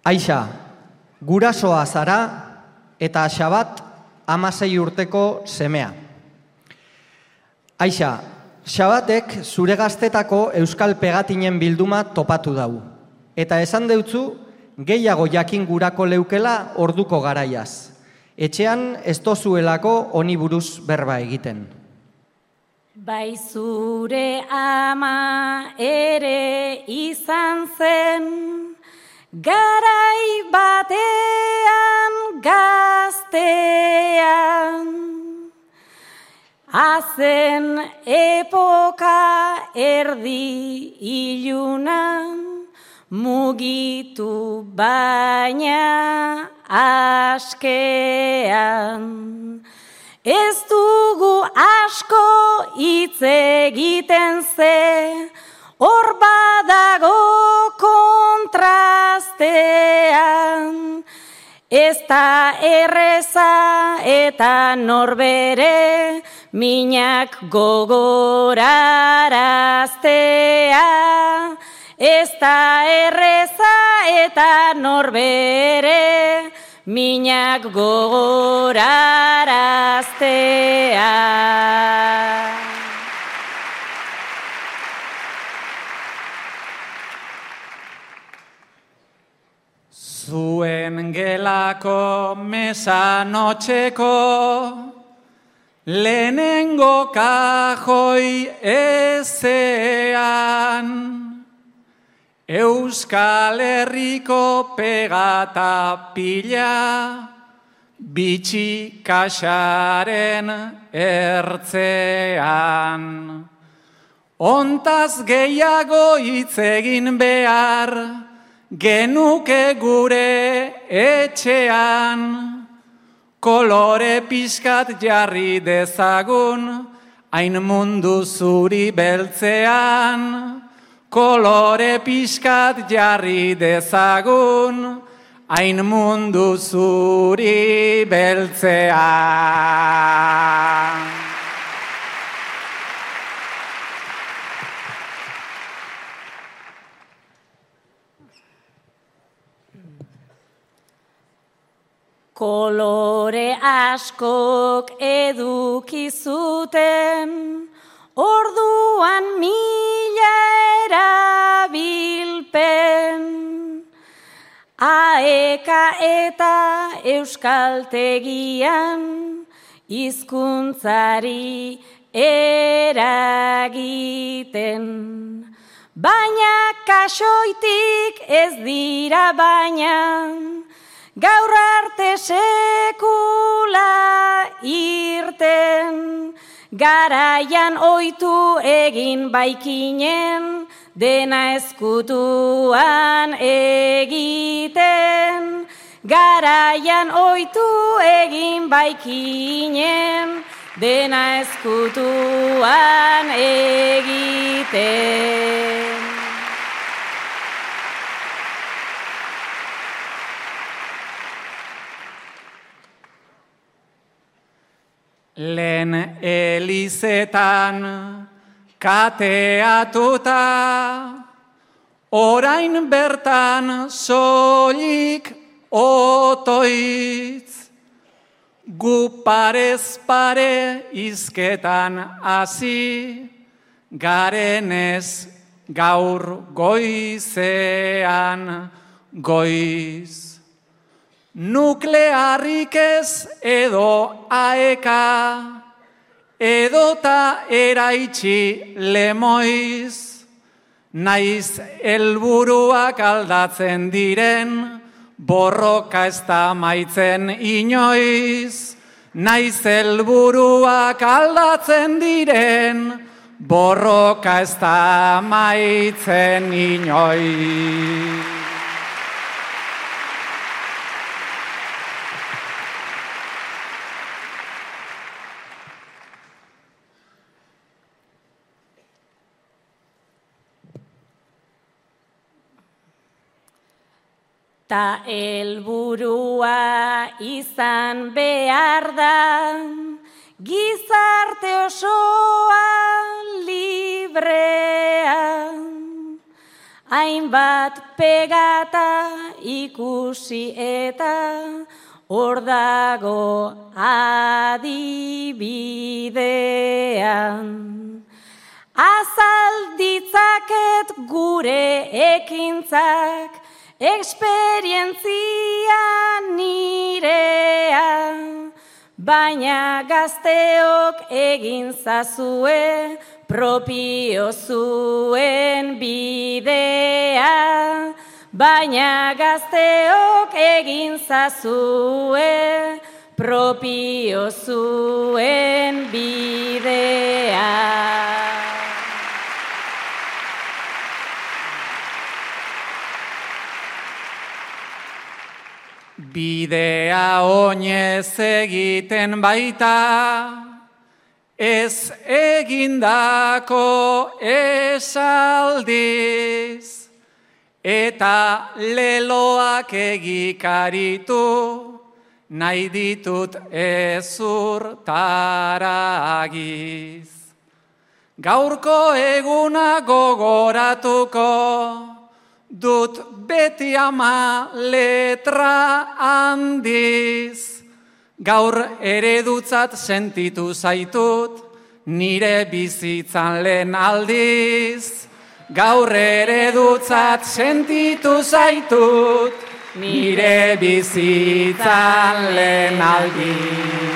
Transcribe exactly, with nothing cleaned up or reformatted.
Aixa, gurasoa zara eta Xabat hamasei urteko semea. Aixa, Xabatek zure gaztetako euskal pegatinen bilduma topatu dau. Eta esan deutzu, gehiago jakin gurako leukela orduko garaiaz. Etxean ez tozuelako honi buruz berba egiten. Bai zure ama ere izan zen, garai batean gaztean. Hazen epoka erdi ilunan, mugitu baina askean. Ez dugu asko hitz egiten ze, hor badago kontrastean. Ez da erreza eta norbere minak gogoraraztea. Ez da erreza eta norbere minak gogoraraztea. Zuen gelako mesanotxeko lehenengo kajoi ezean, Euskal Herriko pegata pila, bitxi kaxaren ertzean. Ontaz gehiago hitz egin behar, genuke gure etxean. Kolore pixkat jarri dezagun, hain mundu zuri beltzean. Kolore pixkat jarri dezagun, hain mundu zuri beltzean. Kolore askok eduki zuten, orduan mila erabilpen. Aeka eta euskaltegian, hizkuntzari eragiten. Baina kasoitik ez dira baina, gaur arte sekula irten. Garaian oitu egin baikinen, dena ezkutuan egiten. Garaian oitu egin baikinen, dena ezkutuan egiten. Lehen elizetan kateatuta, orain bertan soilik otoitz. Gu parez pare izketan hasi, garenez gaur goizean goiz. Nuklearrik ez edo aeka, edota eraitsi lemoiz, naiz helburuak aldatzen diren, borroka ez da maitzen inoiz. Naiz helburuak aldatzen diren, borroka ez da maitzen inoiz. Ta helburua izan behar da, gizarte osoa librea. hainbat pegata ikusi eta hor dago adibidean. Azal ditzaket gure ekintzak, esperientzia nirea, baina gazteok egin zazue propio zuen bidea, baina gazteok egin zazue propio zuen bidea. Bidea oinez egiten baita, ez egindako esaldiz, eta leloak egikaritu, nahi ditut ezurtaragiz. Gaurko eguna gogoratuko, dut beti ama letra handiz. Gaur eredutzat sentitu zaitut, nire bizitzan lehen aldiz. Gaur eredutzat sentitu zaitut, nire bizitzan lehen aldiz.